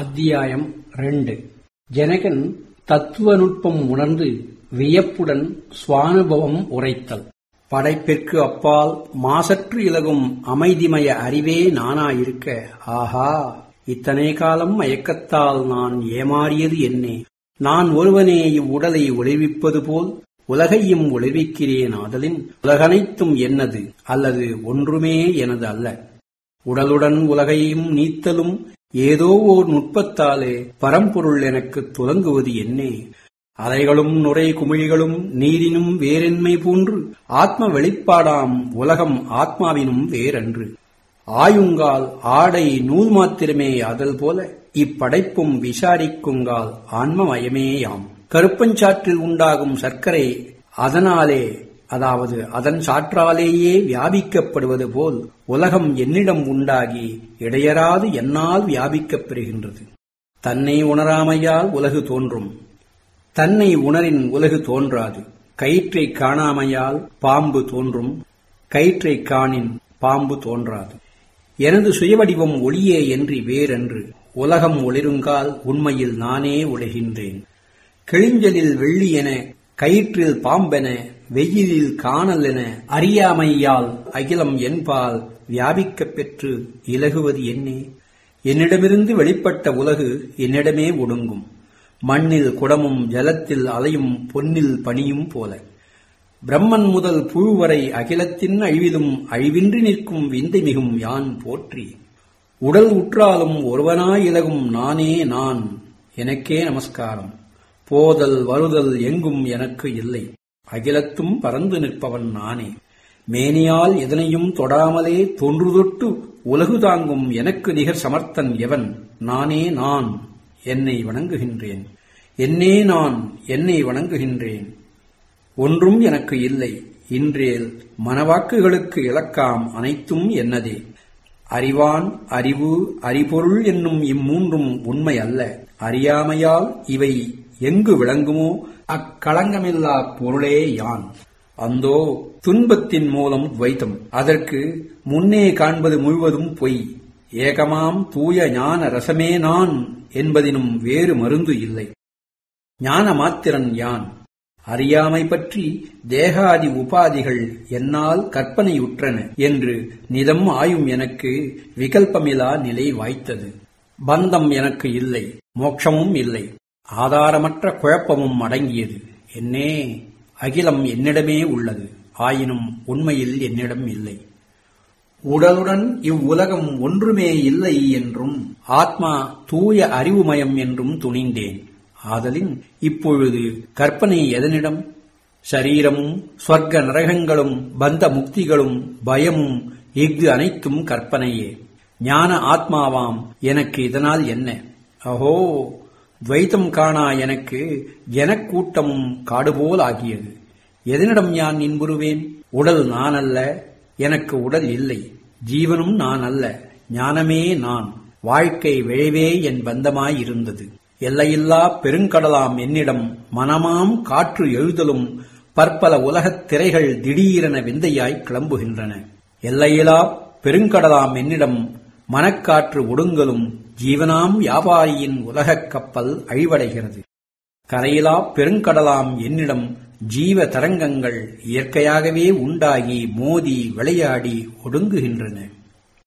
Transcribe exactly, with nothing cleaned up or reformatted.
அத்தியாயம் இரண்டு. ஜனகன் தத்துவ நுட்பம் உணர்ந்து வியப்புடன் சுவானுபவம் உரைத்தல். படைப்பிற்கு அப்பால் மாசற்று இலகும் அமைதிமய அறிவே நானாயிருக்க, ஆஹா, இத்தனை காலம் மயக்கத்தால் நான் ஏமாறியது என்னே. நான் ஒருவனே இவ்வுடலை ஒளிவிப்பது போல் உலகையும் ஒளிவிக்கிறேன். ஆதலின் உலகனைத்தும் என்னது அல்லது ஒன்றுமே எனது அல்ல. உடலுடன் உலகையும் நீத்தலும் ஏதோ ஓர் நுட்பத்தாலே பரம்பொருள் எனக்குத் துலங்குவது என்னே. அலைகளும் நுரை குமிழிகளும் நீரினும் வேறென்மை போன்று ஆத்ம வெளிப்பாடாம் உலகம் ஆத்மாவினும் வேறன்று. ஆயுங்கால் ஆடை நூல் மாத்திரமே ஆதல் போல இப்படைப்பும் விசாரிக்குங்கால் ஆன்மமயமேயாம். கருப்பஞ்சாற்றில் உண்டாகும் சர்க்கரை அதனாலே, அதாவது அதன் சாற்றாலேயே வியாபிக்கப்படுவது போல் உலகம் என்னிடம் உண்டாகி இடையராது என்னால் வியாபிக்கப் பெறுகின்றது. தன்னை உணராமையால் உலகு தோன்றும். தன்னை உணரின் உலகு தோன்றாது. கயிற்றை காணாமையால் பாம்பு தோன்றும். கயிற்றை காணின் பாம்பு தோன்றாது. எனது சுயவடிவம் ஒளியே என்று வேறென்று. உலகம் ஒளிருங்கால் உண்மையில் நானே ஒளிகின்றேன். கிழிஞ்சலில் வெள்ளி என, கயிற்றில் பாம்பென, வெயிலில் காணல் என அறியாமையால் அகிலம் என்பால் வியாபிக்கப் பெற்று இலகுவது என்னே. என்னிடமிருந்து வெளிப்பட்ட உலகு என்னிடமே ஒடுங்கும். மண்ணில் குடமும் ஜலத்தில் அலையும் பொன்னில் பனியும் போல. பிரம்மன் முதல் புழு வரை அகிலத்தின் அழிவிலும் அழிவின்றி நிற்கும் விந்தை மிகும் யான் போற்றி. உடல் உற்றாலும் ஒருவனாய் இலகும் நானே நான். எனக்கே நமஸ்காரம். போதல் வருதல் எங்கும் எனக்கு இல்லை. அகிலத்தும் பறந்து நிற்பவன் நானே. மேனியால் எதனையும் தொடாமலே தொன்று தொட்டு உலகு தாங்கும் எனக்கு நிகர் சமர்த்தன் எவன்? நானே நான். என்னை வணங்குகின்றேன். என்னே நான். என்னை வணங்குகின்றேன். ஒன்றும் எனக்கு இல்லை. இன்றேல் மனவாக்குகளுக்கு இலக்காம் அனைத்தும் என்னதே. அறிவான், அறிவு, அறிபொருள் என்னும் இம்மூன்றும் உண்மை அல்ல. அறியாமையால் இவை எங்கு விளங்குமோ அக்களங்கமில்லா பொருளே யான். அந்தோ துன்பத்தின் மூலம் துவைத்தம். அதற்கு முன்னே காண்பது முழுவதும் பொய். ஏகமாம் தூய ஞான ரசமே நான் என்பதினும் வேறு மருந்து இல்லை. ஞான மாத்திரன் யான். அறியாமை பற்றி தேகாதி உபாதிகள் என்னால் கற்பனையுற்றன என்று நிதம் ஆயும் எனக்கு விகல்பமிலா நிலை வாய்த்தது. பந்தம் எனக்கு இல்லை. மோட்சமும் இல்லை. ஆதாரமற்ற குழப்பமும் அடங்கியது. என்னே, அகிலம் என்னிடமே உள்ளது. ஆயினும் உண்மையில் என்னிடம் இல்லை. உடலுடன் இவ்வுலகம் ஒன்றுமே இல்லை என்றும் ஆத்மா தூய அறிவுமயம் என்றும் துணிந்தேன். ஆதலின் இப்பொழுது கற்பனை எதனிடம்? சரீரமும் ஸ்வர்க்க நரகங்களும் பந்த முக்திகளும் பயமும் இஃது அனைத்தும் கற்பனையே. ஞான ஆத்மாவாம் எனக்கு இதனால் என்ன? அஹோ, துவைத்தம் காணா எனக்கு ஜனக்கூட்டமும் காடுபோல் ஆகியது. எதனிடம் யான் இன்புறுவேன்? உடல் நான் அல்ல. எனக்கு உடல் இல்லை. ஜீவனும் நான் அல்ல. ஞானமே நான். வாழ்க்கை விழைவே என் பந்தமாயிருந்தது. எல்லையில்லா பெருங்கடலாம் என்னிடம் மனமாம் காற்று எழுதலும் பற்பல உலகத் திரைகள் திடீரென விந்தையாய் கிளம்புகின்றன. எல்லையிலா பெருங்கடலாம் என்னிடம் மனக்காற்று ஒடுங்கலும் ஜீவனாம் வியாபாரியின் உலகக் கப்பல் அழிவடைகிறது. கரையிலா பெருங்கடலாம் என்னிடம் ஜீவ தரங்கங்கள் இயற்கையாகவே உண்டாகி மோதி விளையாடி ஒடுங்குகின்றன.